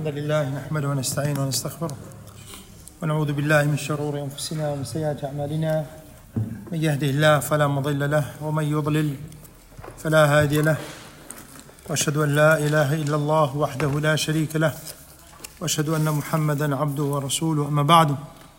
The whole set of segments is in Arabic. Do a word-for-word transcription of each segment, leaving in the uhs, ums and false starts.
الحمد لله نحمده ونستعينه ونستغفره ونعوذ بالله من شرور أنفسنا ومن سيئات أعمالنا. من يهده الله فلا مضل له ومن يضلل فلا هادي له، وأشهد أن لا إله إلا الله وحده لا شريك له، وأشهد أن محمدا عبده ورسوله. أما بعد،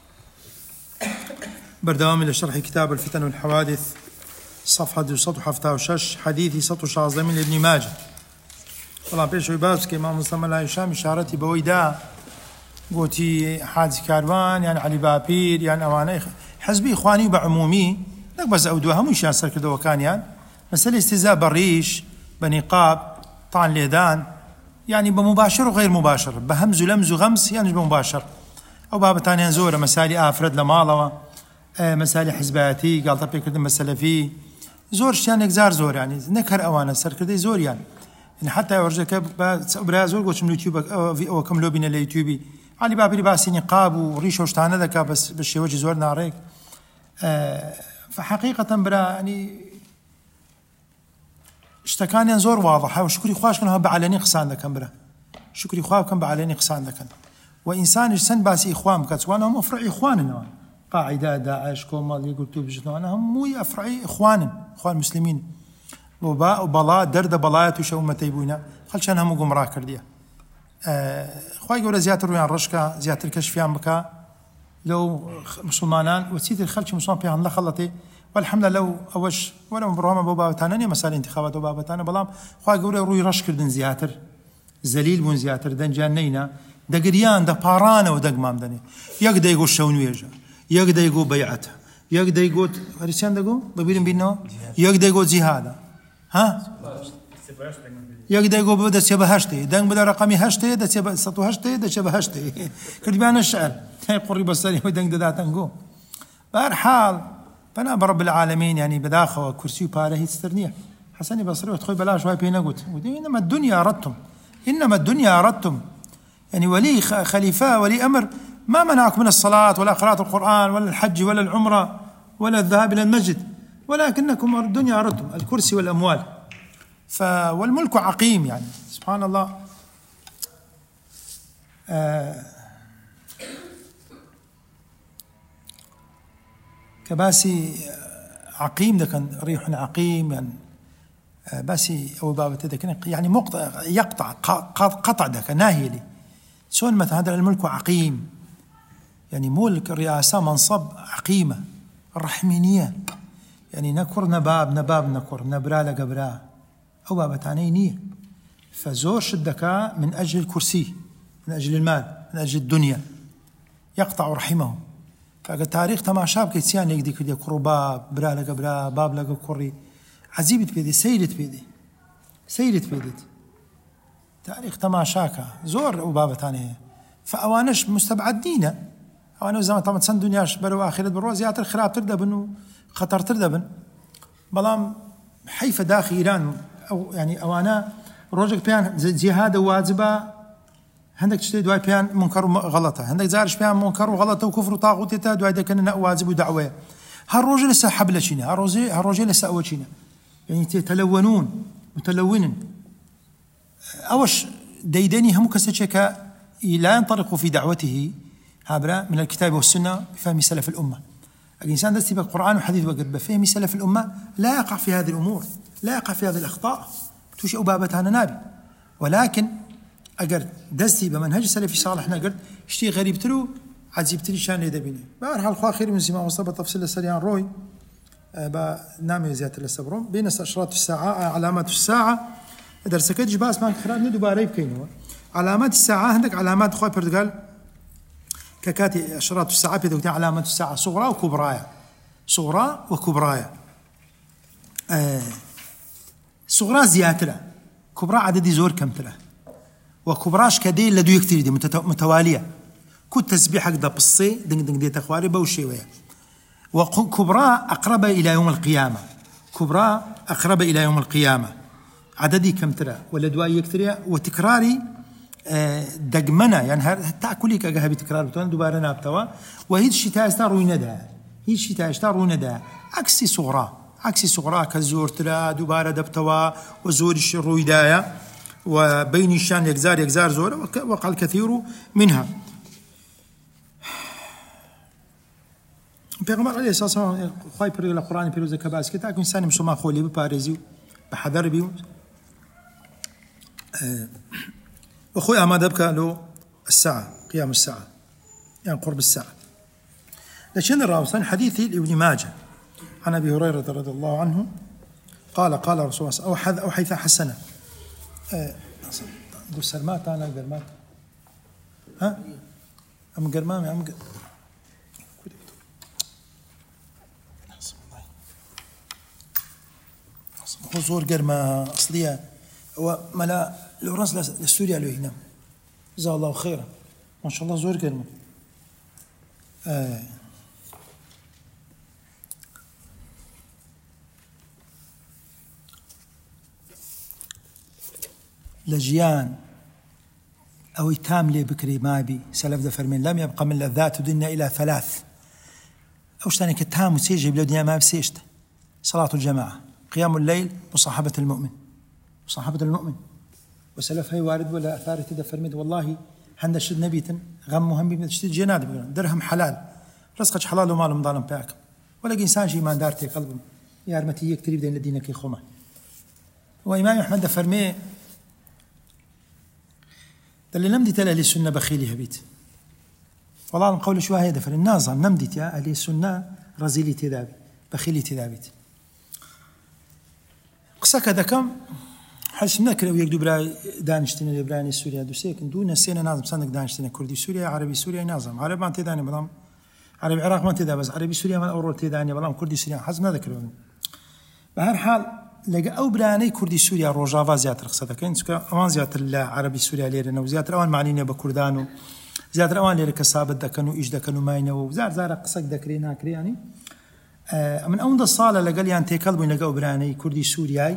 بردوام لشرح كتاب الفتن والحوادث، صفحة سطو حفتة وشش، حديثي سطو شازدة من ابن ماجه. والله بيش ويباس كإمام مسلم الله هشام إشارتي بويدا قوتي حادث كاروان يعني علي بابير يعني أواني حزبي إخواني بعمومي لك بس أودوها مش ياسر كده وكان يعني مسألة استهزاء بالريش بنقاب طعن اليدان يعني بمباشر وغير مباشر، بهمز ولمز وغمس يعني بمباشر، أو بابا تاني زورة مسالي آفرد لمالوة آه مسالي حزباتي قال طبي كده مسألة فيه زور شيان إكزار زور يعني نكر أوانا سر كده زور يعني يعني حتى يورجك برازور قوش من اليوتيوب أو في أو كم لو بين اليوتيوبي علي بابي لباس نقاب وريش وشتانه ذاك بس بشي وجه زور ناريك. آه فحقيقة برا يعني اشتكاني زور واضحة، وشكري خواش كانوا بعلني قصان ذاك برا شكري خواب كان بعلني قصان ذاك، وإنسان يسن باس إخوان كتوانا هم أفرع إخواننا قاعدة داعش كومال يقول توب جنوانا هم مو أفرعي إخوان إخوان مسلمين وبا وبلا درد بلايات وشو متيبونا خلشان هم قوم راكر ديا. آه خواي يقول زيادة رويان رشكا زيادة الكشفيان بكا لو مسلمانان وسيد الخلش مسلمان بيها الله خلطي والحمد لله لو أوش ولا مبرهما بابا تانانية مسألة انتخابات بابا تانا بلام خواي يقول روي رش كردن زيادة زليل بون زيادة دن جانينا دقريان دا بارانا ودق مامدني يقدر يقول شون ويجا يقدر يقول بيعته يقدر يقول ريسان دقو ببيرن بينه يقدر يقول زهاده ها يقدر يقول بدا سيبه هشتي دنگ بدا رقمي هشتي دا سيبه سطو هشتي دا سيبه هشتي كربان الشعر هاي قري بصري ودنگ دا تنقو. بهالحال فانا برب العالمين يعني بداخل كرسي وباره يسترنيه حسني بصري وتخوي بلاش واي بينا قلت انما الدنيا اردتم انما الدنيا اردتم يعني ولي خليفه ولي امر ما منعكم من الصلاه ولا قراءه القران ولا الحج ولا العمره ولا الذهاب الى المسجد، ولكنكم الدنيا أردتم الكرسي والأموال. والملك عقيم يعني سبحان الله. آه كباسي عقيم ده كان ريح عقيم يعني آه باسي أو بابته ده كان يعني مقطع يقطع قطع ده كان ناهي لي سون مثلا هذا الملك عقيم يعني ملك الرئاسة منصب عقيمة الرحمينية يعني نكر نباب نباب نكر نبرا لقبرا أو بابتاني نية فزور شدكا من أجل الكرسي من أجل المال من أجل الدنيا يقطع رحمه. فالتاريخ تماشاب كيتسيان يقدي كده كروباب برا لقبرا باب لقب كوري عزيبت بيدي سيلت بيدي سيلت بيدي تاريخ تماشاكا زور وبابتاني فأوانش مستبعدين أوانو زمان طبعا سن دنياش برو آخرت برو زيادة الخراب تردبن خطر تردبن بلام حيفا داخل إيران أو يعني أوانا روجك بيان جهاد واجبة عندك تشتري دواي بيان منكر وغلطة عندك زارش بيان منكر وغلطة وكفر وطاغوت تا دواي دكنا واجب ودعوة هالروجل لسه حبل شينا هالروجل هالروجل لسه أول شينا يعني يتلونون متلونن أوش ديدني هم كسرشكا لا ينطلق في دعوته هابرا من الكتاب والسنة بفهم سلف الأمة. الإنسان دستي بالقرآن وحديث وقد بفهم سلف الأمة لا يقع في هذه الأمور لا يقع في هذه الأخطاء توشي أبابتها نابي، ولكن أجر دستي بمنهج سلفي صالح نقدر اشتي غريب تلو عزيب تلي شان يدبينه. بارها الخوا خير من زمان وصل بتفصيل السريع روي با نامي زيادة السبروم بين أشراط الساعة علامات الساعة درسك جباس ما خراب ندو باريب كينوا علامات الساعة عندك علامات خوا برتقال ككاتي أشراط الساعة في ذوقتين علامات الساعة صغرى وكبرايا صغرى وكبرايا. آه صغرى زيادة كبرى عدد زور كم تلا وكبراش كدي لدو يكتير دي متوالية كنت تسبيحك دا بصي دنق دنق دي تخواري بوشي ويا. وكبرى أقرب إلى يوم القيامة كبرى أقرب إلى يوم القيامة عددي كم تلا ولدو يكتير وتكراري دقمنا يعني تأكلي كجها بتكرار بتوان دوباره نابتوا وهيد الشتاء استاروي ندى هيد الشتاء استاروي ندى عكسي صغرى عكسي صغرى كزور ترى دوباره دبتوا وزور الشروي دايا وبين الشان يكزار يكزار زور وقع الكثير منها. پیغمبر علیه الصلاة والسلام خواهی پر القرآن پیروز کباس که تا که انسان مسلمان خولی بپارێزی بە حەذەر بی و خۆی ئامادە بکە لۆ الساعة قيام الساعة يعني قرب الساعة. لكن الراوي حديث لابن ماجه عن أبي هريرة رضي الله عنه قال قال رسول الله أو حذ أو حيث حسنة قل سلمات أنا قرمات ها أم قرمامي أم حضور قرمة أصلية وملا الأورانس لسوريا له هنا جزاه الله خيرا ما شاء الله زور قرمة آه. لجيان أو يتام لي بكري مابي سلف دفرمين لم يبقى من لذات الدنيا إلى ثلاث أوش تاني كتام وسيجي بلا دنيا ما بسيشت صلاة الجماعة قيام الليل مصاحبة المؤمن مصاحبة المؤمن وسلف هاي وارد ولا أثار تدفرمين والله هند شد نبيتن غم مهم بيبنى تشتري جناد درهم حلال رزقك حلال ومال مضالم باك ولا إنسان شيء ما دارتي قلبه يا رمتي يكتري بدين لدينك يخوما وإمام أحمد دفرمي اللي نمدت أهل السنة بخيلي هبيت والله القول شو هيدا فر النازم نمدت يا أهل السنة رزيلي تدابي بخيلي تدابيت قصك هذا كم حس نكره ويقدو براي دانشتنا لبراني سوريا دوسيك دون سنة نازم صندق دانشتنا كردي سوريا عربي سوريا نازم عربي ما تداني بلام عربي العراق ما تدا بس عربي سوريا ما أورو تداني بلام كردي سوريا حزم هذا كلام بهر حال لقى أو براني كردي سوريا روجافا زيادة رخصتها كين سكا أوان زيادة العربي سوريا ليرنا وزيادة أوان معنينا بكردانو زيادة أوان ليرك كسابت دكانو إيش دكانو ماينو وزار زار قصك دكرين هاكري يعني آه من أول الصالة لقى لي أن تكلموا لقى أو براني كردي سورياي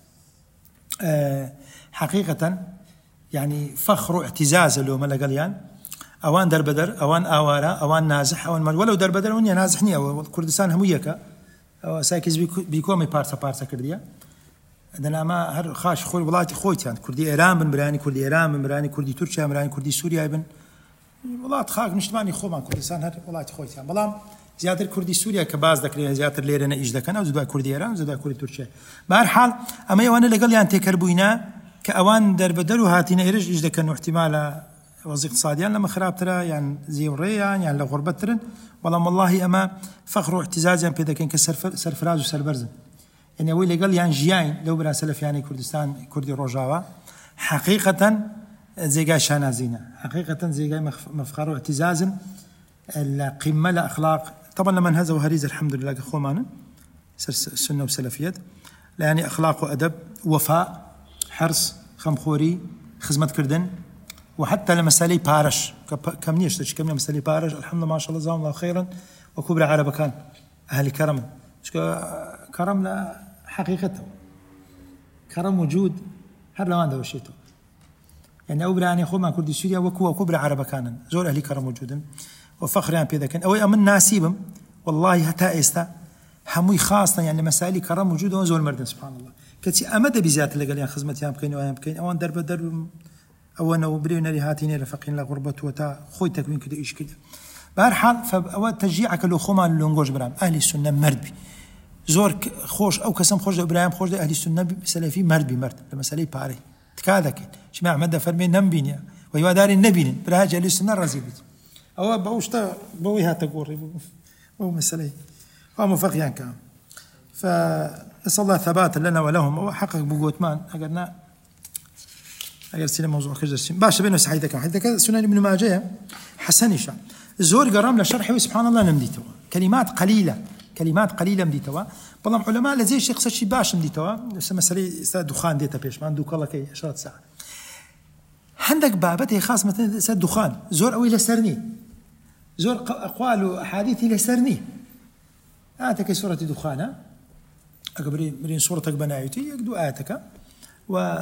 آه حقيقة يعني فخر واعتزاز اللي هم لقى لي أوان دربدر أوان آوارا أوان نازح أوان ولو دربدر ونيا نازحني أو كردستان همويكا أو ساكز بيكومي بارسا بارسا كرديا عندنا ما هر خاش خوي ولاتي خويت يعني كردي إيران بن براني كردي إيران بن براني كردي تركيا براني كردي سوريا بن ولات خاك مجتمعني خو ما كردستان هر ولاتي خويت يعني بلام زيادة كردي سوريا كباز ذكر زيادة ليرنا إيش ذكنا وزدا كردي إيران وزدا كردي تركيا بهرحال أما يوانا لقال يعني تكربوينا كأوان دربدر وهاتينا إيرج إيش ذكنا احتمال وظيفة اقتصاديا لما خراب ترى يعني زي وريان يعني لغربة ترن والله والله أما فخر واعتزاز يعني بيدا كان كسر سرفراز وسربرزن يعني أولي قال يعني جياين لو برا سلف يعني كردستان كردي روجاوا حقيقة زي جاي شانازينا حقيقة زي جاي مفخر واعتزاز القمة الأخلاق طبعا لما هذا وهريز الحمد لله خومانا سنة وسلفيات يعني أخلاق وأدب وفاء حرص خمخوري خدمة كردن وحتى لمسالي بارش كم نيش كم مسالي بارش الحمد لله ما شاء الله جزاهم الله خيرا وكبر عرب كان أهل كرم كرم لا حقيقته كرم وجود هر لوان ده وشيته يعني أو براني خو ما كردي سوريا وكوا وكبر عرب كان زول أهل كرم وجودا وفخر يعني بيذا كان أو أمن ناسيبهم والله هتا إستا هموي خاصة يعني مسالي كرم وجودا وزول مردن سبحان الله كتي أمد بذات اللي قال يعني خدمة يام بكين ويام بكين أوان درب درب أو أنه برينا لهاتين رفقين لغربة وتا خوي تكوين كده إيش كده بهرحال فأو تشجيعك لو خما لونجوج برام أهل السنة مرد بي زور خوش أو كسم خوش إبراهيم خوش أهل السنة سلفي مرد بي مرد لما سلفي باري تكاذك شمع أحمد فرمي نمبيني ويوا داري النبي برهاج أهل السنة رزيبت أو بوشتا بويها تقوري بو مسألة هو مفقيان كان فنسأل الله ثبات لنا ولهم وحقق بقوتمان أقرنا أجل سينما موضوع خجل سين باش بينه سعيدة كم حتى سنن ابن ماجه حسن شان زور قرام لشرحه سبحان الله نمديتوا كلمات قليلة كلمات قليلة مديتوا بلام علماء لزي شيء قصة شيء باش مديتوا مسألة استاد دخان ديتا بيش ما عندك الله كي عشرة ساعة عندك بابته خاص مثلا استاد دخان زور أو إلى سرني زور أقوال وأحاديث إلى سرني آتك سورة دخانة أكبرين مرين سورتك بنايتي يقدو آتك و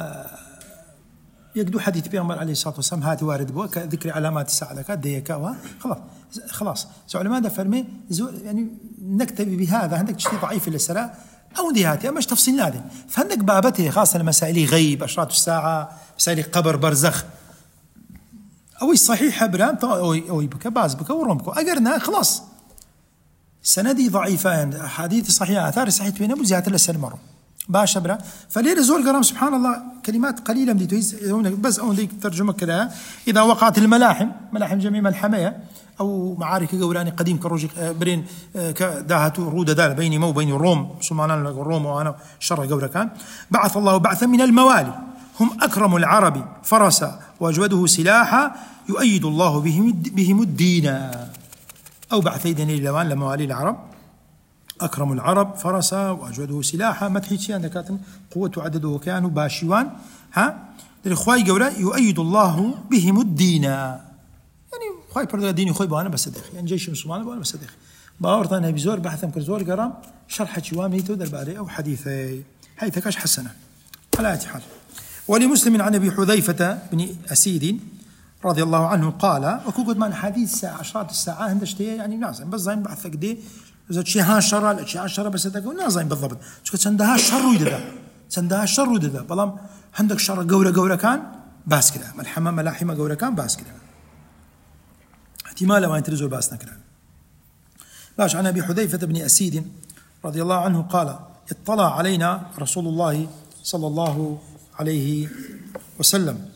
يقدو حديث بيغمبر عليه الصلاة والسلام هاتي وارد بو ذكر علامات الساعة لك ديكا خلاص خلاص سو علماء فرمي يعني نكتفي بهذا عندك شيء ضعيف للسراء أو ديهاتي مش تفصيل نادي. فعندك بابته خاصة مسائل غيب، أشراط الساعة، مسائل قبر، برزخ، أو الصحيح برام أو أو يبكى باز بكى ورمكو أجرنا خلاص. سندي ضعيفة، حديث صحيح آثار صحيح بين أبو زيادة لسه مرة باش برا. فليه زول قرام سبحان الله كلمات قليلة مديتويز بس أو ذيك ترجمة كذا. إذا وقعت الملاحم، ملاحم جميع ملحمية أو معارك جوراني قديم كروجي برين كداهت رودة دال بيني مو بين الروم سمعنا الروم وأنا شر جورا كان. بعث الله بعثا من الموالي هم أكرم العرب فرسا وأجوده سلاحا يؤيد الله بهم بهم الدين. أو بعث يدني اللوان لموالي العرب أكرم العرب فرسا وأجوده سلاحا مدحي شيئا ذكاتن قوة عدده وكانوا باشيوان ها للإخوة جورا يؤيد الله بهم الدين. يعني خواي برد الدين يخوي بوانا بصدق يعني جيش مسلمان بوانا بصدق باورطان بزور بحثا كرزور قرام شرح شوامي تودر بعدي أو حديثي حيث كاش حسنة على أي حال. ولمسلم عن أبي حذيفة بن أسيد رضي الله عنه قال وكوكد من حديث الساعة عشرات الساعة هندشتي يعني نازم بس زين بحثك دي إذا شيء ها شر لا شيء شر بس تقول نازم بالضبط شو تندها شر ويدا تندها شر ويدا بلام عندك شر جورة جورة كان باس كده ملحمة ملاحمة جورة كان باس كده احتمال ما ينترزوا باسنا كده. باش عن أبي حذيفة بن أسيد رضي الله عنه قال اطلع علينا رسول الله صلى الله عليه وسلم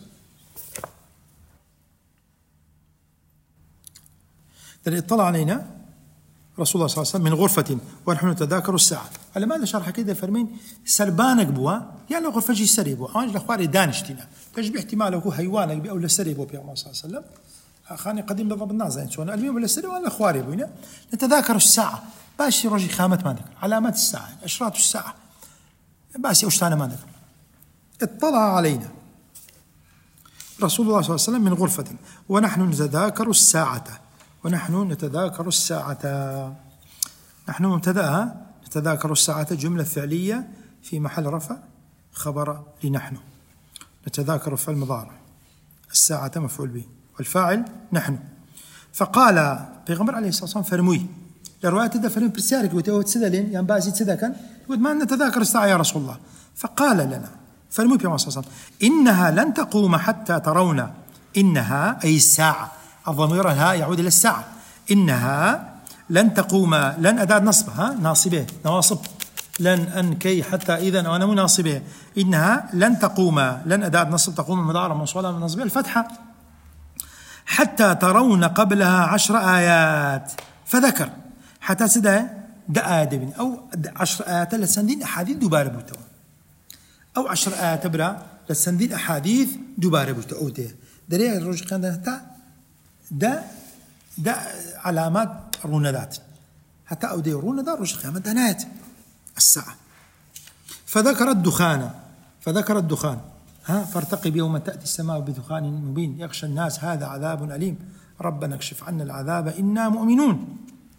اطلع علينا رسول الله صلى الله عليه وسلم من غرفة ونحن نتذاكر الساعة. على ماذا شرح كده فرمين سربانك بوا يعني غرفة جي سريبوا أنا لأخواري دانشتنا تجبي احتمال أكو حيوانك بي أو لسريبوا بي الله صلى الله عليه وسلم خاني قديم بالضبط الناس يعني سواء اليوم ولا السريب ولا أخواري بوينا نتذاكر الساعة باش رجي خامة ما ذكر علامات الساعة أشراط الساعة باش أشتانا ما ذكر. اطلع علينا رسول الله صلى الله عليه وسلم من غرفة ونحن نتذاكر الساعة ونحن نتذاكر الساعة. نحن مبتدأ نتذاكر الساعة جملة فعلية في محل رفع خبر لنحن. نتذاكر في المضارع الساعة مفعول به والفاعل نحن. فقال بيغمر عليه الصلاة والسلام فرموي لرواية تدا فرمي برسالك وتوت سدلين يعني بازي تدا كان يقول ما نتذاكر الساعة يا رسول الله. فقال لنا فرموي بيغمر صلى الله عليه وسلم إنها لن تقوم حتى ترون إنها أي الساعة الضمير ها يعود إلى الساعة إنها لن تقوم لن أداة نصبها ناصبه نواصب لن أنكي حتى إذا وأنا مناصبه إنها لن تقوم لن أداة نصب تقوم مضارع موصولة من نصبه الفتحة حتى ترون قبلها عشر آيات. فذكر حتى سده دقا دبن أو عشر آيات لسندين أحاديث دوباره بوتوا أو عشر آيات برا لسندين أحاديث دوباره بوتوا أو ده دري الرجل كان ده ده ده علامات رونادات حتى أو ده رونادات الرجل كان ده نهاية الساعة. فذكر الدخان فذكر الدخان ها فارتقب يوم تأتي السماء بدخان مبين يخشى الناس هذا عذاب أليم ربنا اكشف عنا العذاب إنا مؤمنون.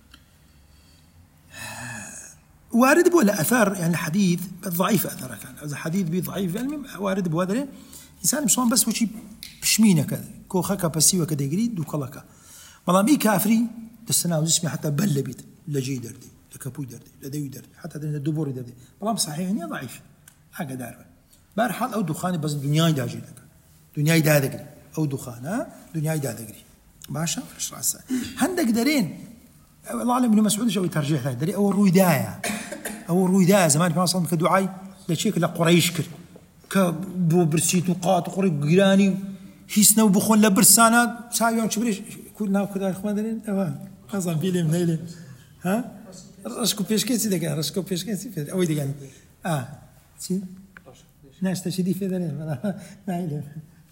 وارد بولا أثار يعني الحديث ضعيف أثر كان هذا حديث بي ضعيف يعني وارد بوادره إنسان مش بس وشي بشمينة كذا كوخك بسيوة كذا يجري دوكلك والله مي كافري تستناو اسمي حتى بل بيت لجي دردي لكابوي دردي لديو دردي حتى الدبور دردي والله صحيح يعني ضعيف حاجة دارة بارحال أو دخان بس دنياي داجي لك دنياي دادقري أو دخان ها دنياي دادقري باشا إيش رأسه هندك دارين الله أعلم ابن مسعود شو يترجح هذا دري أو الرويداية أو الرويداية زمان كان صار كدعاء لشيك لقريش كر كبرسيت وقات وقريب جيراني هيسنا وبخون لبرسانات سايون شبريش كلنا كذا إخوان درين تمام خلاص بيلي منيلي ها رشكو بيش كيسي ده كان رشكو بيش كيسي في أوي ده يعني آه سي ناس تشدي في درين ما نايله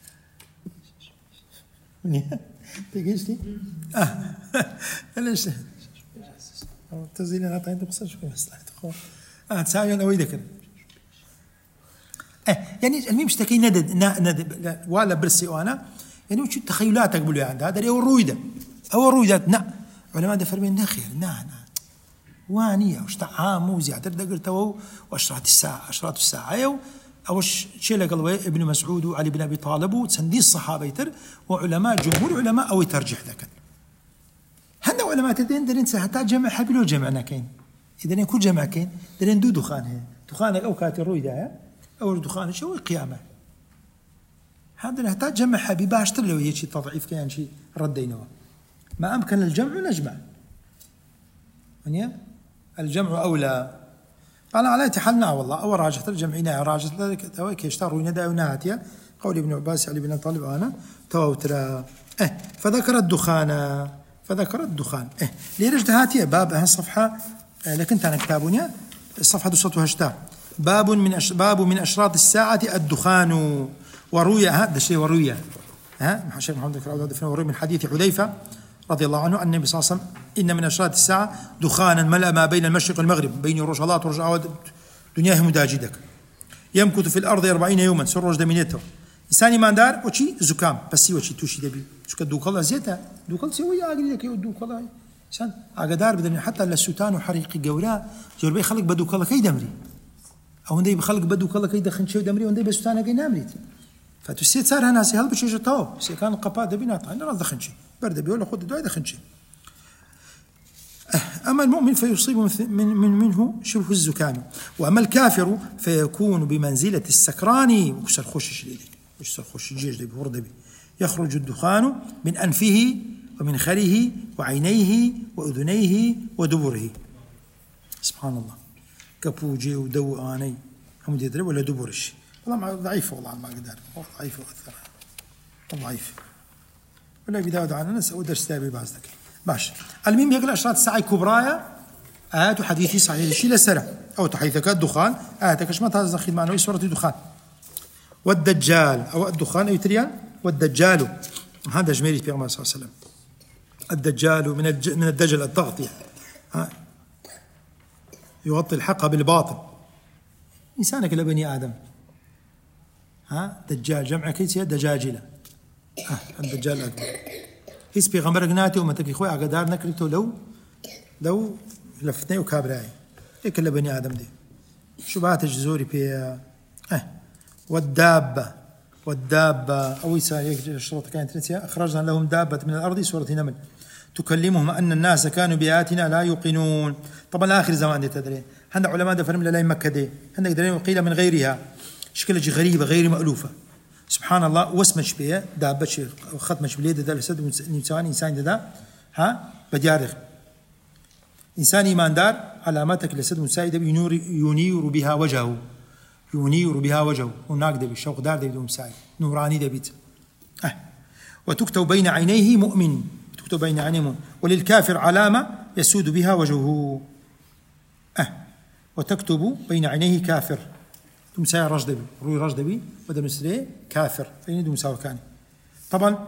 تجيش لي آه ليش تزين أنا طين تبصر شو بس تخو آه تساوي أوي ذكر آه يعني المهم اشتكي ندد ندد ولا برسي وأنا يعني وش تخيلاتك بقولي عند هذا اللي هو الرويدة هو الرويدة نا علماء ده فرمين نخير نا نا وانية وش تعام وزيادة دقرته وأشراط الساعة أشراط الساعة أيو أوش شيء لقلبه ابن مسعود وعلي بن أبي طالب وتسندي الصحابة يتر وعلماء جمهور علماء أو يترجح ذاك هنا علماء تدين درين حتى جمع حبلو جمعنا كين إذا يكون جمع كين درين دو دخان هي دخانك أو كاتي روي ده أو دخان شو قيامة هذا نحتاج جمع حبيب باشتر لو هي شيء تضعيف كان شيء ردينه ما أمكن الجمع نجمع يعني الجمع أولى قال على حالنا والله أو راجح الجمعنا راجح ذلك توي كيشتروا ندى وناتيا قول ابن عباس علي بن طالب أنا توتر إيه فذكر الدخان فذكر الدخان إيه ليرجع هاتيا باب هالصفحة إيه لكن أنا كتابوني الصفحة دوستها هشتا باب من أش... باب من أشراط الساعة الدخان وروي هذا شيء وروي ها الشيخ محمد الكراوي وروي من حديث حذيفة رضي الله عنه أن النبي صلى الله عليه وسلم إن من أشراط الساعة دخانا ملأ ما بين المشرق والمغرب بين رجلات ورجعات دنياه مداجدك يمكث في الأرض أربعين يوما سر رجل دمينته إنساني ما دار وشي زكام بس وشي توشي دبي شو كدوك الله زيتها دوك الله سوي أجري لك يودوك الله إنسان عقدار بدن حتى للسوتان وحريق جوراء جربي خلق بدوك الله كي دمري أو ندي بخلق بدوك الله كي دخن شيء دمري وندي بسوتان كي نامريت فتوسيت صار هنا سي هل بشي جتاو سي كان القباء دبينات أنا راح دخن شيء برد بيقول خد دواء دخن شيء أما المؤمن فيصيب من من منه شبه الزكام وأما الكافر فيكون بمنزلة السكران وكسر خوش شديد وكسر خوش جيج دبي ورد بي يخرج الدخان من أنفه ومن خره وعينيه وأذنيه ودبره سبحان الله كبوجي ودو آني هم يدري ولا دبرش والله ضعيف والله ما أقدر ضعيف وأثر ضعيف ولا بداود عن الناس أو درس تابي بعضك باش المهم يقول أشراط الساعة الكبرى آيات حديثي صحيح شيء لسرع أو تحيثك الدخان آياتك شما تزخيد معنا سورة الدخان والدجال أو الدخان أي تريان والدجال هذا جميل في عمر صلى الله عليه وسلم الدجال من الج... من الدجل التغطية ها يغطي الحق بالباطل إنسانك لبني آدم ها دجال جمع كيسية دجاجلة ها الدجال الأكبر هيس بيغمبر قناتي ومتك إخوي عقدار نكرته لو لو لفتني وكابراي هيك لبني آدم دي شبهات الجزوري في اه والدابة والدابة أو يسا الشروط كانت تنسيها أخرجنا لهم دابة من الأرض سورة نمل تكلمهم أن الناس كانوا بآياتنا لا يوقنون طبعا آخر زمان دي تدري هند علماء دفرم للاي مكة دي هند قدرين وقيل من غيرها شكلها غريبة غير مألوفة سبحان الله واسمش بيه دابة ختمش بليد ده لسد إنسان إنسان ده ها بديارغ إنسان إيماندار علاماتك لسد مساعدة ينور ينير بها وجهه ينير بها وجهه هناك دبي شوق دار دبي مساعد نوراني دبيت أه وتكتب بين عينيه مؤمن تكتب بين عينيه مؤمن وللكافر علامة يسود بها وجهه أه وتكتب بين عينيه كافر تمساي رجدبي روي رجدبي بدل مسري كافر فين دو مساوي كان طبعا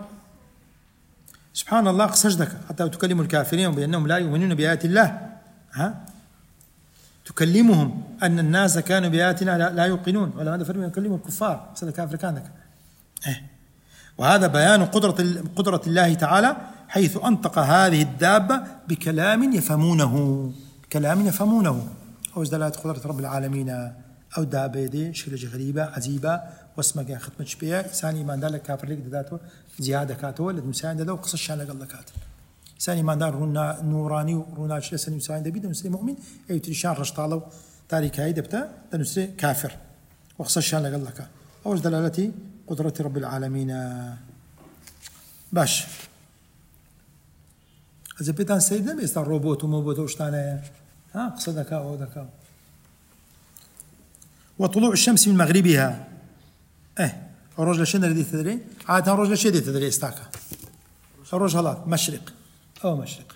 سبحان الله قصدك حتى تكلم الكافرين بأنهم لا يؤمنون بآيات الله ها تكلمهم أن الناس كانوا بآياتنا لا, لا يوقنون ولا هذا فرق يكلم الكفار صدق كافر كانك إيه. وهذا بيان قدرة قدرة الله تعالى حيث أنطق هذه الدابة بكلام يفهمونه كلام يفهمونه أو دلالة قدرة رب العالمين أو دابة دي شكل غريبة عجيبة واسمك ختمة شبيه إنسان إيمان دار لك كافر لك داته زيادة كاته لد مساعدة له وقصة شان لك الله كاته إنسان إيمان دار رونا نوراني ورونا شلة سنة مساعدة بيد مسلم مؤمن أي تريشان رشطالو تاريخ هاي دبتا دنسري كافر وقصة شان لك الله كاته أو دلالة قدرة رب العالمين باش إذا بيتان سيدنا بيستان روبوت وموبوت وشتانه ها قصة ذكاء أو ذكاء وطلوع الشمس من مغربها إيه الرجل شنو اللي تدري عادة الرجل شو اللي تدري استاكا الرجل هلا مشرق أو مشرق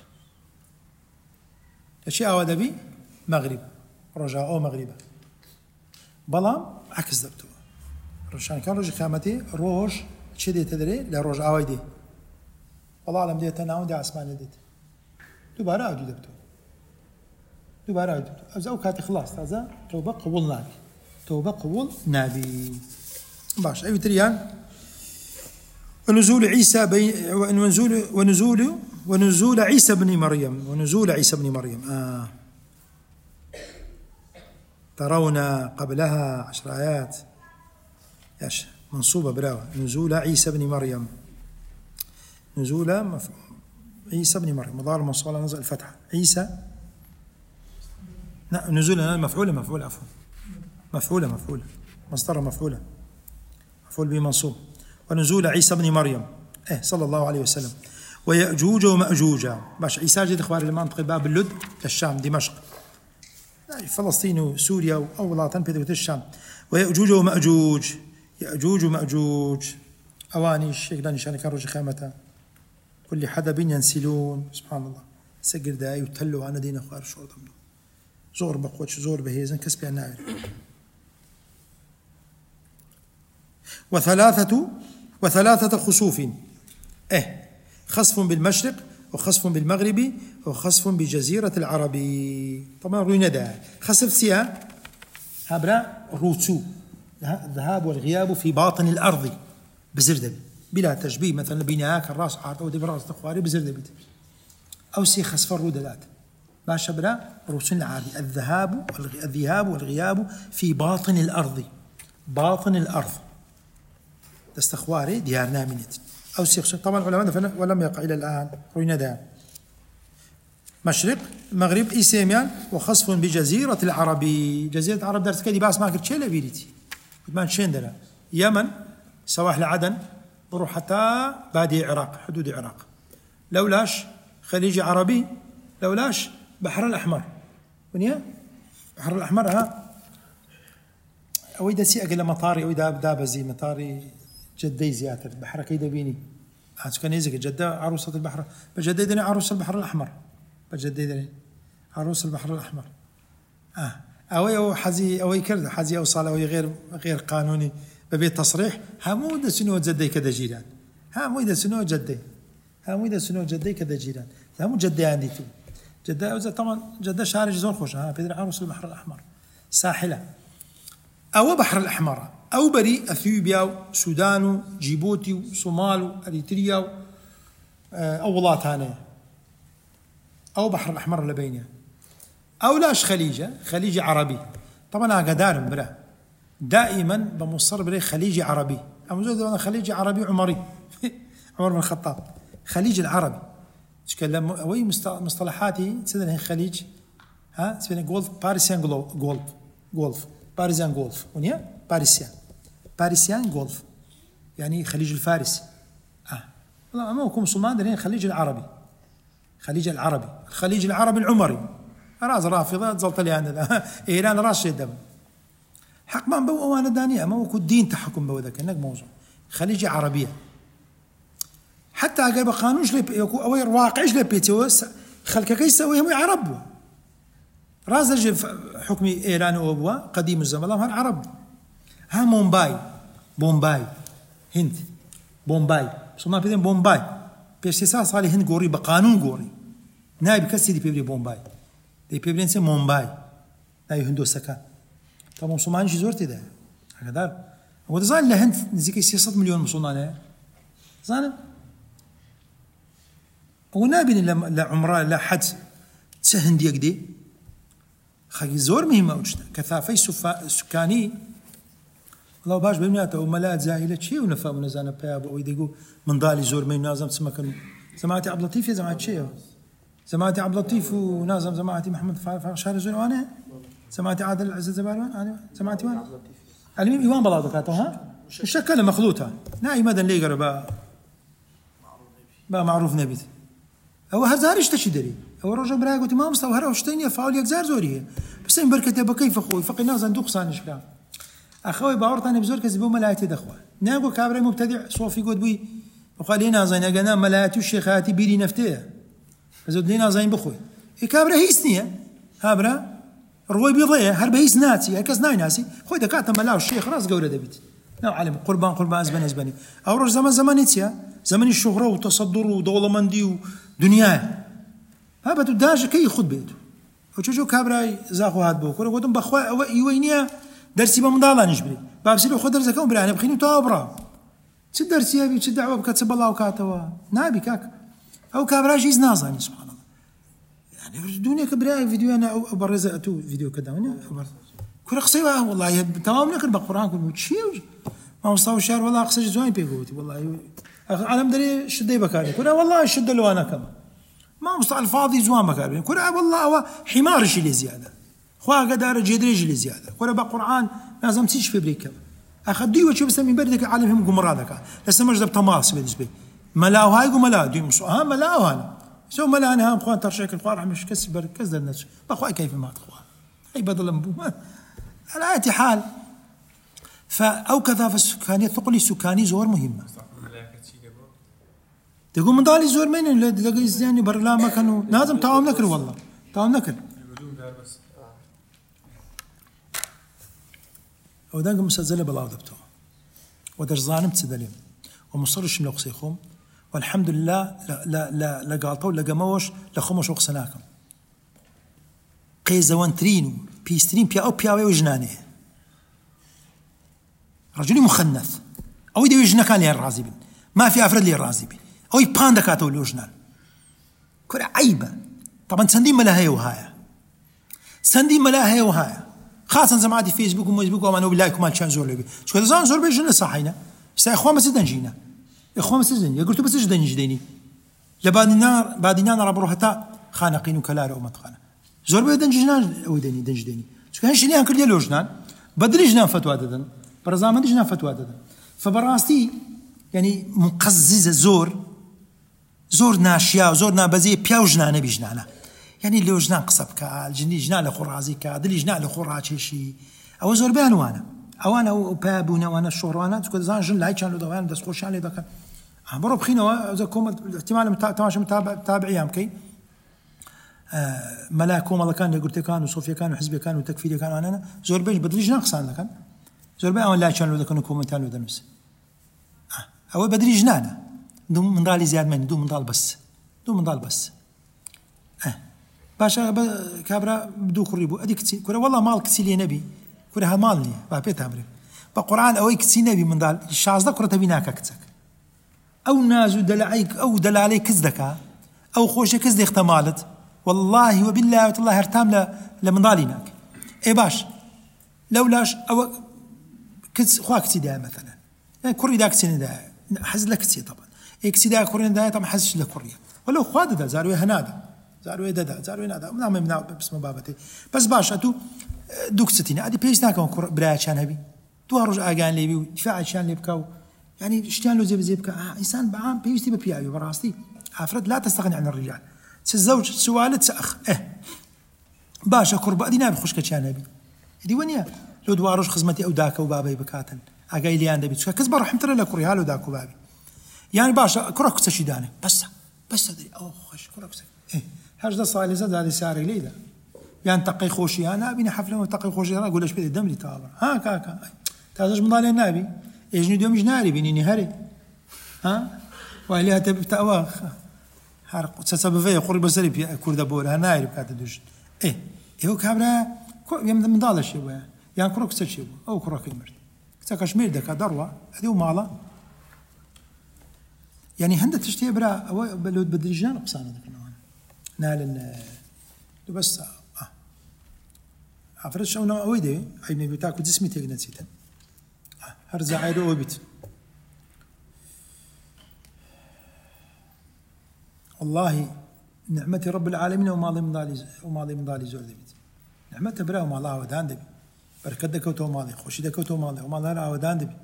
الشيء أو دبي مغرب رجع أو مغربة بلام عكس دبتو رجعان كان رجل خامتي روج شو اللي تدري لا رجع أو دي والله أعلم دي تناون دي عسمان ديت دوباره أودي دبتو دوباره أودي دبتو أزاو كاتي خلاص هذا توبة قبولناك توبة قبول نبي باش أي تريان ونزول عيسى بين ونزول ونزول ونزول عيسى بن مريم ونزول عيسى بن مريم آه. ترون قبلها عشر آيات ياش منصوبة براوة نزول عيسى بن مريم نزول مف... عيسى بن مريم مضار المنصوب على نزل الفتحة عيسى نزول مفعولة مفعولة عفوا مفعولة مفعولة مصدر مفعولة مفعول به منصوب. ونزول عيسى بن مريم إيه صلى الله عليه وسلم. ويأجوج ومأجوج باش عيسى جد إخبار المنطقة باب اللد للشام دمشق فلسطين وسوريا أو ولاطن بيدوت الشام. ويأجوج ومأجوج يأجوج ومأجوج أواني الشيخ دانشان كانوا خامتا كل حدب ينسلون سبحان الله سجر داي وتلوا عنا دين أخوار شو ضمنه زور بقوتش زور بهيزن كسب النار. وثلاثة وثلاثة خسوف إيه خسف بالمشرق وخسف بالمغرب وخسف بجزيرة العرب. طبعا رويندا خسف سيا هبرا روتسو الذهاب والغياب في باطن الأرض بزردب بلا تشبيه مثلا بناءك الراس عارض أو دي براس تخواري بزردب أو سي خسف الرودلات ما شبرا روتسون العربي الذهاب الذهاب والغياب في باطن الأرض باطن الأرض تستخواري ديارنا منت أو سيخسر. طبعا علماء ولم يقع إلى الآن رويندا مشرق مغرب إيسيميان وخسف بجزيرة العرب. جزيرة العرب درس كدي باس ما كرت شيء بيريتي ما شندرا يمن سواحل عدن بروح حتى بادي العراق حدود العراق لولاش خليج عربي لولاش بحر الأحمر ونيا بحر الأحمر ها أويدا سي أقل مطاري أويدا دابة زي مطاري جدي زياتر بحر كيدا بيني هاتو كان يزك جدة عروسة البحر بجديدني عروس البحر الأحمر بجديدني عروس البحر الأحمر آه أوي أو حزي أوي كرد حزي أو صالة أوي غير غير قانوني ببيت تصريح همو ده سنو جدي كذا جيران همو ده سنو جدي همو ده سنو جدي كذا جيران همو جدي عندي تو جدة طبعا جدة شارع زور خوش ها بيدر عروس البحر الأحمر ساحلة أو بحر الأحمر أو بري أثيوبيا سودان جيبوتي وصومال أريتريا أو ولاط هنا أو بحر الأحمر اللي بينه أو لاش خليجة خليج عربي. طبعا أنا قدار برا دائما بمصر بري خليجي عربي أنا خليجي عربي عمري عمر بن الخطاب خليج العربي تكلم وي مصطلحاتي تسدن خليج ها تسمى جولف باريسيان جولف جولف باريسيان جولف ونيا باريسيان باريسيان جولف يعني خليج الفارسي اه والله ما هو مسلمان درين خليج العربي خليج العربي الخليج العربي العمري راس رافضه زلط لي انا ايران راس شدم حق ما بو وانا دانيه ما هو الدين تحكم بو ذاك انك موضوع خليج عربيه حتى قال قانونش لي او واقعش لي بيتوس خلك كيسوي هم عرب راس حكم ايران وابوا قديم الزمان هم عرب ها مومباي بومباي هند بومباي سمع بيدين بومباي بيرسيسا صالي هند غوري بقانون غوري نائب كسي دي بيبري بومباي دي بيبرين سي مومباي ناي هندو سكان طبعا مسلمان شي زورتي ده هكذا هو ده زال لهند نزيك ستة مليون مسلمان زين ونابين لا عمره لا حد سهند يقدي خي زور مهمة وجد كثافي سكاني الله باش بمناته وملاذ زاهلة شيء ونفا ونزانا بياب ويدقوا من ضالي زور مين نازم سمكن زماعتي عبد اللطيف يا زماعة شيء زماعتي عبد اللطيف ونازم زماعتي محمد شهر زور وانا زماعتي عادل العزيز زبالوان انا زماعتي وانا المهم ايوان بلاطكاته ها الشكل مخلوطها ناي مدن لي قربا با معروف نبيت او هزارش تشدري او رجل براغوت ما مستوى هروشتين فاول يكزار زوريه بس ان بركته بكيف اخوي فقي ناز ندوق صانش بلا اخوي باورتاني بزور كزبو ملايتي دخوا ناقو كابري مبتدع صوفي قد بي وقالينا زين انا ملايتي الشيخاتي بيري نفته فزودينا زين بخوي اي كابري هيسنيه هابرا روي بيضيه هرب هيس ناتي هكذا ناي ناسي خوي دكات ملاو الشيخ راس قوله دبيت نو علم قربان قربان ازبن ازبني او رج زمان زمانيتيا زمن الشهره وتصدر ودوله مندي ودنيا هابا تداش كي خد بيته وشوشو كابراي زاخو هاد بو كره قدم بخوا يوينيا درسي بمضاله نجبري بابسي لو خدر زكاو براني بخينو تابرا تشد درسي ابي تشد دعوه بكتب الله وكاتوا نابي كاك او كابراي جيز نازاني سبحان الله يعني الدنيا كبراي فيديو انا ابرز اتو فيديو كذا هنا كره قصيوه والله تمام لك القران كل شيء ما مستوى الشهر والله اقصى زوين بيقوتي والله على مدري شدي بكاري كره والله شد له انا كمان ما مستوى الفاضي زوان بكاري كره والله هو حمار شي لي زياده خوا قدر جدريج لي زياده ولا بقران لازم تيجي في بريكه اخذي وشو بس من بردك علمهم قمرادك لسه مجذب تماس بالنسبه ملا وهاي ملا دي مش ها ملا وانا شو ملا انا هم اخوان ترشيك القرح مش كسب كذا الناس بخوي كيف ما تخوا اي بدل مبو على اي حال فاو كثافه السكانيه ثقل السكاني زور مهمه تقول من ضالي زور من اللي يعني برلا ما كانوا لازم تعاون نكر والله تعاون نكر ودانك مسجله بلا ضبطه ودر ظالم تسدلم ومصرش من قصيخهم والحمد لله لا لا لا قالطوا لا قموش لا خمش وقسناكم قيزوان ترينو بيسترين بيا او بيا وجنانه رجل مخنث او يدي وجنا كان لي الرازبين ما في افرد لي الرازبين او يبان دكاتو لوجنان كره عيبه طبعا سندي ملاهي وهايا سندي ملاهي وهايا خاصة زمادي فيسبوك وفيسبوك وما نو بالله كمان شان زور لبي شو هذا زان زور بيجنا صحينا است اخوان بس دنجينا اخوان بس دنجي قلت بس دنجي ديني لبادنا بادنا نرى بروحتا خانقين وكلار او متخانه زور بي دنجينا او ديني دنجي ديني شو هنش لي انكل لوجنان بدري جنا فتوى ددن برزامن جنا فتوى ددن فبراستي يعني مقززه زور زور ناشيا زور نابزي بياوجنا نبي جنانا يعني اللي وجنان قصب كا الجني جنا لخو رازي كا دلي جنا لخو راتشي او زور بان وانا او انا وبابونا وانا الشهرانه تقول زان جن لاي كانوا دوان دس خوش على ذاك عبروا بخينا اذا كوم احتمال تماشى متابع تابعيام كي آه ملاكم الله كان قلت كانوا صوفيا كانوا حزبي كانوا تكفيري كانوا انا زور بيج بدلي جنا قصان كان زور بان لا كانوا ذاك كومنتال له دنس آه او بدري جنانا دوم من ضالي زياد من دوم من ضال بس دوم من ضال بس اه باشا كابرا بدو كريبو اديك تي كره والله مال كتي لي نبي كره مالني بابيت امري بقران او كتي نبي من دال الشاز كره تبيناك كتك او نازو دلعيك او دلالي كزدك او خوش كزد احتمالت والله وبالله والله ارتام لمن داليناك اي باش لولاش او كز خواكتي دا مثلا يعني كوري داك سن دا حز لك تي طبعا اي كتي دا كوري دا طبعا حزش لك كوريا ولو خاد دا زارو هنادا زارو ددا زارو نادا نعم من بسم بابتي بس باش اتو دوكستيني ادي بيش ناكم برا كان هبي تو رجع اغان لي بي دفاع كان لي بكاو يعني اشتان له زي زي بكا آه انسان بعام بيشتي ببياوي براستي افرد لا تستغني عن الرجال الزوج سوالد ساخ اه باشا قرب ادي نابي خشكه كان هبي دي ونيا لو دوارج خدمتي او داك وبابي بكاتن اغاي لي عندي كسب رحمت له كوري هالو داك وبابي يعني باشا كرك تشيداني بس بس ادري او خش كرك ايه هجده صايل زاد هذه سعر ليدا يعني تقي خوشي انا ابي حفله وتقي خوشي انا اقول ايش بدي دم لي تابع ها كاكا تاجش مضال النبي اجني دوم جناري بيني هري ها وعليها تبتاوا حرق تسبب في قرب سري كرد بور هناير بكات دوش ايه هو كابرا يم من ضال شي ويا يعني كروك شي او كروك المرد كشمير دك دروه هذه ماله يعني هند تشتي برا او بدرجان قصانه نال بس اه عفرت شو نوع ويدي عيني بتاكل جسمي تيجي نسيتها هرزع عيدو وبيت والله نعمة رب العالمين وما ضي من ضالي وما ضي من ضالي زول دبيت نعمة برا وما الله ودان دبي بركة دكوت وما ضي خوشي دكوت وما ضي وما الله ودان دبي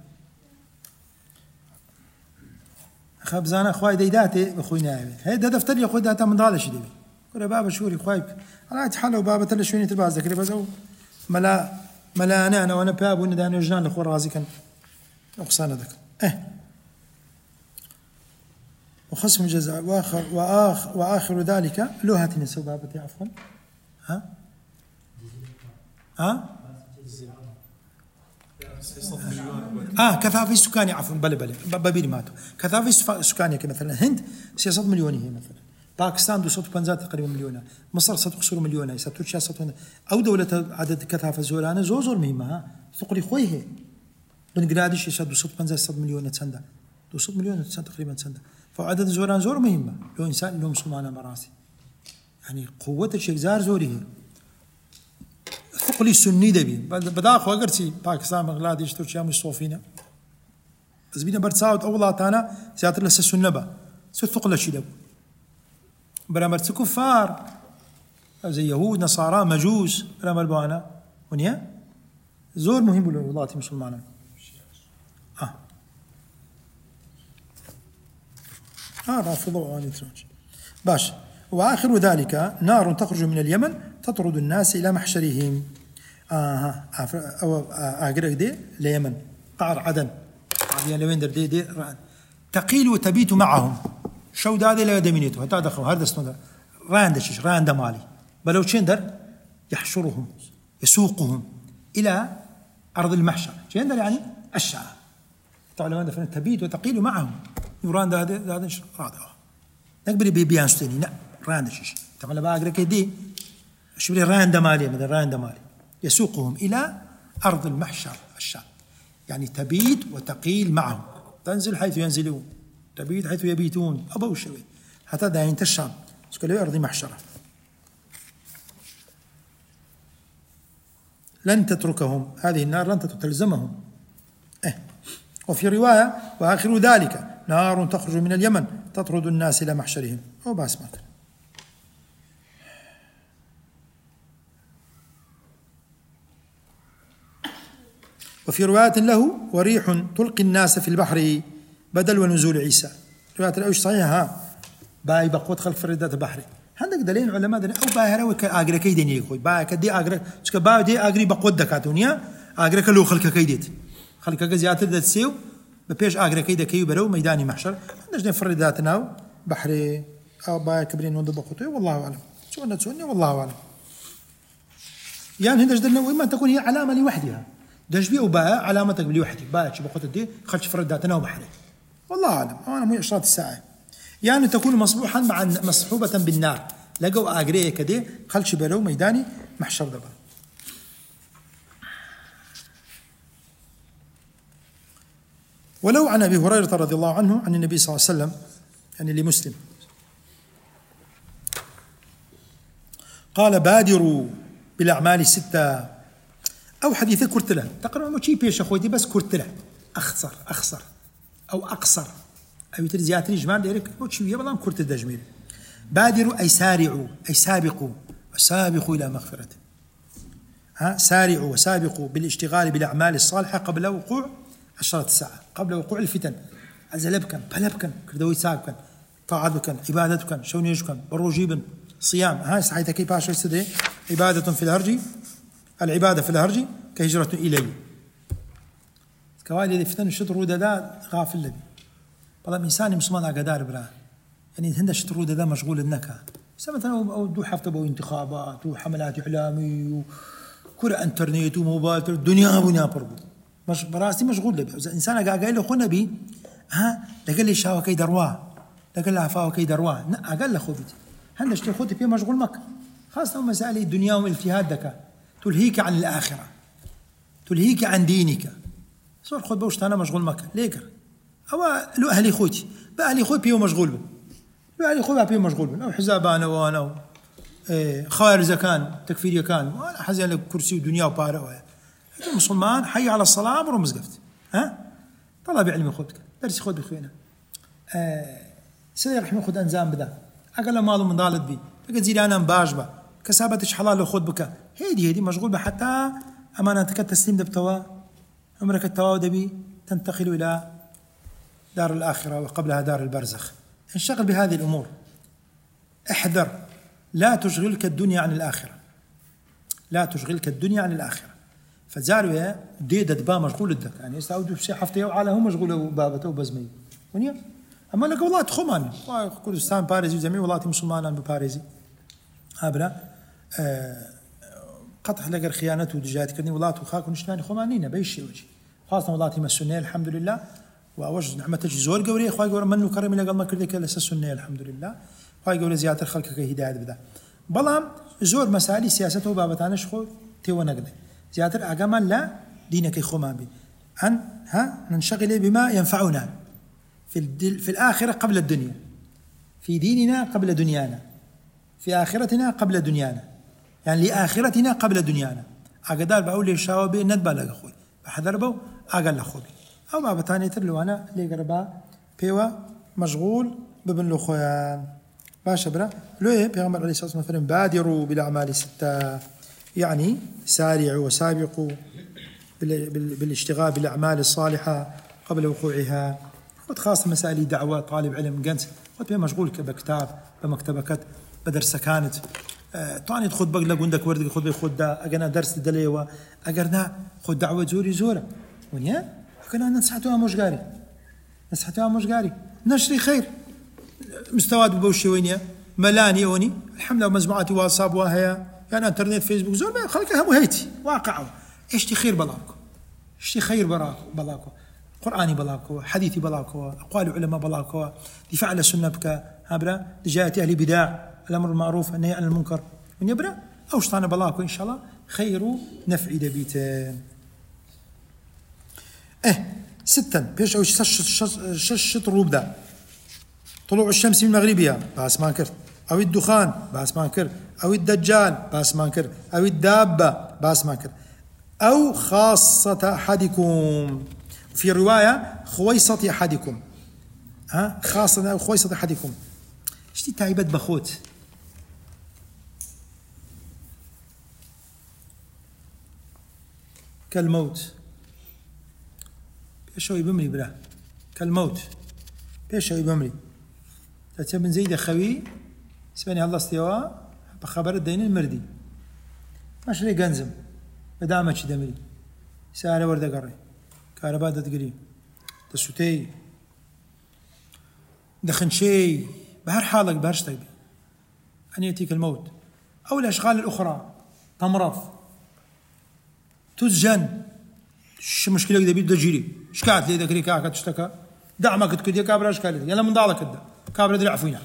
خبزانا اخوي ديداتي اخوي نايم هي ده دفتر لي اخوي داتا من ضالش دبي كل بابا شوري خايب على حال وبابا تل شويني تبع ذكري بزو ملا ملا انا انا وانا باب وين دانو جنان الاخو رازي كان اقصانا ذاك اه وخصم الجزاء واخر واخر واخر ذلك لوهتني سبابتي عفوا ها ها اه كثافه سكاني عفوا بلا بلا بابيلي ماتوا كثافه سكاني مثلا الهند ستة مليون هي مثلا باكستان دوسط وخمسين تقريبا مليون مصر ستقصر مليون ستوشا ستون او دوله عدد كثافه زورانا زور زور مهمه ثقلي خويه بنغلاديش يشد دوسط وخمسين مليون تسندا دوسط مليون تقريبا تسندا فعدد زوران زور مهمه لو انسان لهم سمانه مراسي يعني قوه الشيء زار زوري ثقلي سني دبي بداخل اقرتي باكستان بنغلاديش تركيا مش صوفينا بس بينا برتساوت اولاتانا زيادة لسه سنبا سو ثقل شي دبو برامرت كفار زي يهود نصارى مجوس رمى البوانا ونيا زور مهم بالله مسلمان اه اه رافضه واني تراج باش. واخر ذلك نار تخرج من اليمن تطرد الناس الى محشرهم. اه او اقرا دي اليمن قعر عدن يعني وين دي دي تقيل وتبيت معهم شو هذا لا دمينته هذا دخل هذا سنود راندش راند مالي بلو شندر يحشرهم يسوقهم الى ارض المحشر شندر يعني الشعب طبعا هذا فن تبيت وتقيل معهم يراند هذا هذا هذا نقبل بيبيان ستيني لا راندش طبعا بقى اقرا كدي شو بلي راند مالي مثلا راند مالي يسوقهم الى ارض المحشر الشعب يعني تبيت وتقيل معهم تنزل حيث ينزلون تبيت حيث يبيتون أبو الشوي حتى داين الشام سكلوا أرض محشرة لن تتركهم هذه النار لن تلزمهم. إيه. وفي رواية وآخر ذلك نار تخرج من اليمن تطرد الناس إلى محشرهم أو باسمك. وفي رواية له وريح تلقي الناس في البحر بدل ونزول عيسى. رواية الأوش صحيحة باي بقوت خلق فردات بحري عندك دليل علماء دليل أو باي هروي كأجر كيدني يخوي باي كدي أجر شك باي دي أجري بقوت دكاتونيا أجر كلو خلق كيدت خلق كجزيات الدسيو ببيش أجر كيدا كيو برو ميداني محشر عندك دين فرداتنا بحري أو باي كبرين وند بقوته والله أعلم شو أنا تسوني والله أعلم يعني هندش دلنا وإما تكون هي علامة لوحدها دش بيه وباء علامتك بلوحدك باء شو بقوت دي خلش فرداتنا وبحري والله أعلم أنا مو إشارة الساعة يعني تكون مصبوحا مع مصحوبة بالنار لقوا أجريه كده خلش بلو ميداني محشر دبا. ولو عن أبي هريرة رضي الله عنه عن النبي صلى الله عليه وسلم يعني لمسلم قال بادروا بالأعمال الستة أو حديث كرتلة تقرأ ما شيء بيش أخوتي بس كرتلة أخسر أخسر أو أقصر أو ترزيات الجمال ديرك وشوية والله كرت الدجميل. بادروا أي سارعوا أي سابقوا وسابقوا إلى مغفرة. ها سارعوا وسابقوا بالاشتغال بالأعمال الصالحة قبل وقوع عشرة الساعة قبل وقوع الفتن أزلبكن بلبكن كردوي سابكن طاعتكن عبادتكن شونيجكن بروجيبن صيام ها ساعتها كيف عشر سدري عبادة في الهرج العبادة في الهرج كهجرة إلي كوالي الفتن الشطر ودا غافل الذي والله إنسان مسلمان أقدار برا يعني هند الشطر ودا مشغول النكا مثلا أو دو حفظ أو انتخابات وحملات إعلامي وكرة إنترنت وموبايل الدنيا بنيا بربو مش براسي مشغول لبي إنسان قال له خو نبي ها لقال لي شاو كي دروا لقال له عفاو كي دروا لا قال له خذ هند الشطر خذ فيه مشغول مك خاصة مسائل الدنيا والاجتهاد دكا تلهيك عن الآخرة تلهيك عن دينك صور خذ بوش أنا مشغول مك ليكر أو لو أهلي خوتي بأهلي خوي بيو مشغول بن لو أهلي خوي بيو مشغول بن أو حزاب أنا وأنا إيه خوارز كان تكفير كان وأنا حزين لك كرسي ودنيا وبارة هذا مسلمان حي على الصلاة أمر مزقفت ها طلب علمي خذك درس خذ بخوينا آه سير رحمه خذ أنزام بدا أقل ماله من ضالت بي تقول زيد أنا مباجبة كسابتش حلال لو خذ بك هيدي هيدي مشغول بحتى أمانتك تسليم دبتوا عمرك التوا دبي تنتقل إلى دار الآخرة وقبلها دار البرزخ انشغل بهذه الأمور احذر لا تشغلك الدنيا عن الآخرة لا تشغلك الدنيا عن الآخرة فزاروا ديدة دبا مشغول الدك يعني يستعودوا بشي حفتة وعلى هم مشغولة بابته وبزمي ونيا أما لك والله تخمان كردستان باريزي وزمي والله مسلمان بباريزي هابلا آه قطع لقر خيانته ودجات كرني والله وخاك ونشتاني خمانينا بيشي وجه خاصة والله مسنية الحمد لله وأوجه نعمتك زور قوري أخوي قوري منو كرمي لقل ما كردك لسه السنة الحمد لله أخوي قوري زيادة الخلق كهداية بدا بلام زور مسائل سياسته وبابتانا شخو تيو نقدي زيادة أقاما لا دينك يخومان بي أن ها ننشغل بما ينفعنا في في الآخرة قبل الدنيا في ديننا قبل دنيانا في آخرتنا قبل دنيانا يعني لآخرتنا قبل دنيانا أقدر بقول لي شاوبي ندبلغ أخوي بحذر بو أقل أخوي أو ما بتاني ترلو أنا اللي قربا بيوا مشغول ببن لخويان باشا برا لو بيغمر عليه الصلاة والسلام بادروا بالأعمال ستة، يعني سارعوا وسابقوا بالاشتغال بالأعمال الصالحة قبل وقوعها. خاصة مسائل دعوة طالب علم جنس خد مشغول بكتاب بمكتبك بدرس كانت طاني خد بقى لقندك ورد خد بيخد دا أجنا درس دليوة أجرنا خد دعوة زوري زورة ونيا أكنا نصحتها مش قاري نصحتها مش قاري نشري خير مستواد بوشي وينيا ملاني أوني الحمد لله مجموعات واتساب وهي يعني انترنت فيسبوك زور ما خلك هم هيتي واقعه ايش تي خير بلاكو ايش تي خير براكو بلاكو قرآني بلاكو حديثي بلاكو أقوال علماء بلاكو دفاع على السنة بك هبرا لجاءت أهل بداع الأمر المعروف النهي عن المنكر من يبرا أو شطان بلاكو إن شاء الله خير نفع دبيتين. إيه ستا بيش أو شش شطر روبدا طلوع الشمس من مغربها باس ما كرت، أو الدخان باس ما كرت، أو الدجال باس ما كرت، أو الدابة باس ما كرت، أو خاصة أحدكم في رواية خويصة أحدكم ها خاصة أو خويصة أحدكم اشتي تعيبت بخوت كالموت بيشوي بمري بلا كالموت بيشوي بمري تتبن زيد خوي سبني الله استواء بخبر الدين المردي ماشري جنزم بدعمة دمري سارة وردة قري كهرباء تقري تسوتي دخن شيء بهر حالك بهرش تبي أن يأتيك الموت أو الأشغال الأخرى تمرض تسجن شو مشكلة إذا بيد جيري شكات لي ذكري كاكا تشتكى دعمك تكدي كابرا شكالي يلا من ضالك كده كابرا درع فينك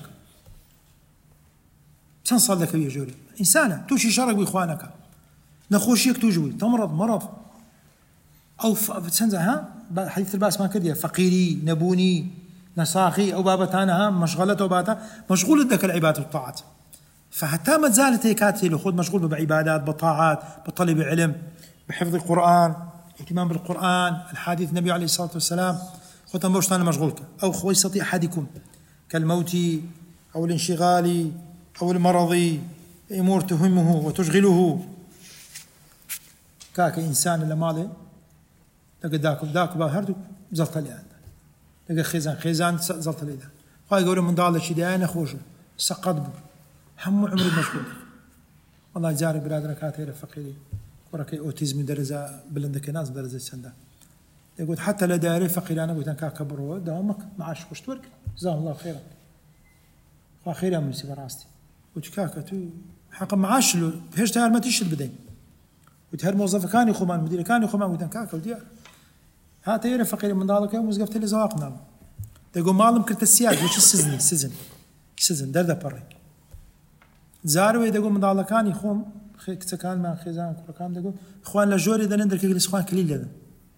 سنصل لك يا جوري إنسانة توشي شرق بإخوانك نخوشيك توجوي تمرض مرض أو بتسنزه ها حديث الباس ما كده فقيري نبوني نساخي أو بابتانها مشغلته باتا مشغول الذك العبادة والطاعات فحتى ما زالت هيكاتي لخود مشغول بعبادات بطاعات بطلب علم بحفظ القرآن اهتمام بالقرآن الحديث النبي عليه الصلاة والسلام خطا بوشتان مشغولك أو خويصة أحدكم كالموت أو الانشغال أو المرض أمور تهمه وتشغله كاك إنسان لماله لقد داك داك باهردك زلط لي هذا لقى خيزان خيزان زلط لي هذا قال يقولوا من ضال الشديان أخوشه سقط هم عمري مشغول والله جاري برادر كاتير فقيري وركي أوتيزم درجة بلندك ناس درجة سندا يقول حتى لا داري فقير أنا قلت أنا كبروا دامك معاش خوش تورك جزاه الله خيرا وخيرا من سبراستي وتكاكا تو حق معاش له هيش تهار ما تشل بدين وتهار موظف كان يخمان مدير كان يخمان قلت كاكا وديار هات يرى فقير من ذلك يوم وزقفت لي زواقنا يقول مالهم كرت السياج وش السجن السجن السجن دردا بري زاروا يقول من ذلك كان يخوم خيك كان مع خيزان كل كان يقول إخوان لجوري ده ندرك يجلس إخوان كليل هذا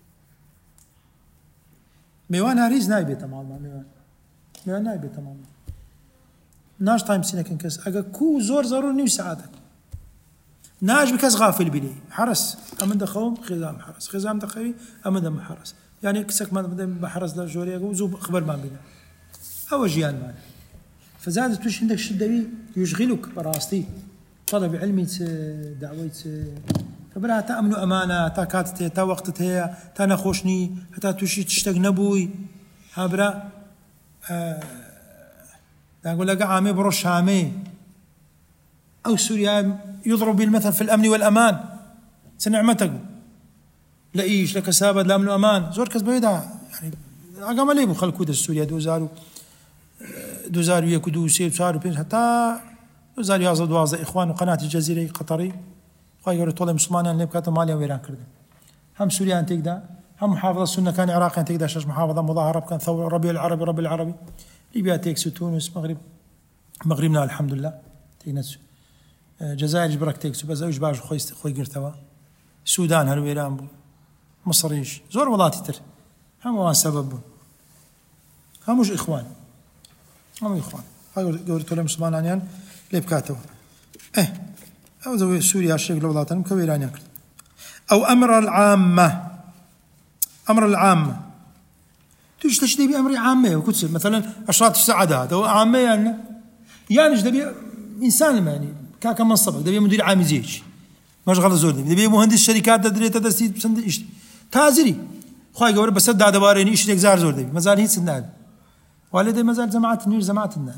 ميوان هاريز نايبي تماما ميوان ميوان نايبي تماما ناش تايم سينك انكس أجا كو زور زارو نيو ساعتك ناش بكاس غافل بلي حرس أمن دخوم خزام حرس خزام دخوي أمن دم حرس يعني كسك ما دم بحرس لجوري أجا وزوب خبر ما بينا أو جيان مال فزادت توش عندك شدوي يشغلك براستي طلب علمي دعوي فبلا تأمن أمانة تا كاتته تا وقتته تا نخوشني حتى توشي تشتاق نبوي هابرا أه أقول لك عامي بروش عامي أو سوريا يضرب بالمثل في الأمن والأمان سنعمتك لا إيش لك سابد الأمن والأمان زور كذب يدا يعني أقام ليه بخلكوا ده سوريا دوزارو دوزارو يكدو سيب صاروا بين حتى دوزارو يازد واضح إخوان وقناة الجزيرة قطري خاير طول مسلمان اللي بكاتو ماليا ويران كردن هم سوريا تقدر هم محافظة السنة كان عراقي تقدر شاش محافظة مظاهرة كان ثورة ربيع العربي ربيع العربي ليبيا تيكسو تونس مغرب مغربنا الحمد لله تينس جزائر جبرك تيكسو بس اوش باش خوي خوي قرتوا السودان هرو ايران بو مصريش زور وضاتي تر هم وان سبب هم مش اخوان هم اخوان هاي قلت لهم مسلمان يعني اللي بكاتوا ايه او زو سوريا الشيخ لوضاتهم كويران ياكل او امر العامه امر العامه تيجي تشتري بأمر عامة وكتسب مثلا أشراط السعادة هذا عامة يعني يعني ايش دبي انسان يعني كاكا منصبك دبي مدير عام زيش مشغل زور دبي دبي مهندس شركات دبي تدرسي بسند ايش تازري خوي قبر بس دا دبارين ايش لك زار زور دبي مازال هيك سناد والدي مازال جماعه نير جماعتنا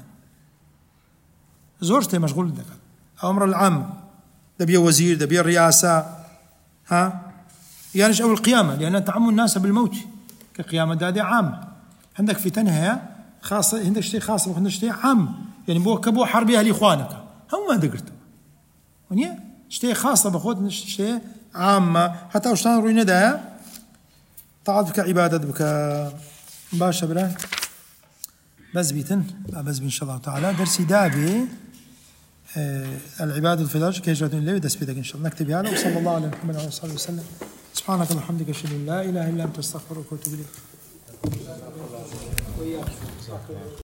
زورتي مشغول دك امر العام دبي وزير دبي الرئاسه ها يعني ايش اول القيامه لان تعم الناس بالموت كقيامه دادي عام عندك في تنهي خاصه عندك شيء خاص وعندك شيء عام يعني بو كبو حربي اهل اخوانك هم ما ذكرتوا ونيا شيء خاصه باخذ شيء عامه حتى وشان روينا ده طاعتك عباده بك باشا بلا بس بيتن بس ان شاء الله تعالى درسي دابي آه العباده في الفجر كهجرة الله ودس بيدك ان شاء الله نكتب هذا وصلى الله على محمد وعلى اله وسلم سبحانك اللهم وبحمدك اشهد ان لا اله الا انت استغفرك واتوب اليك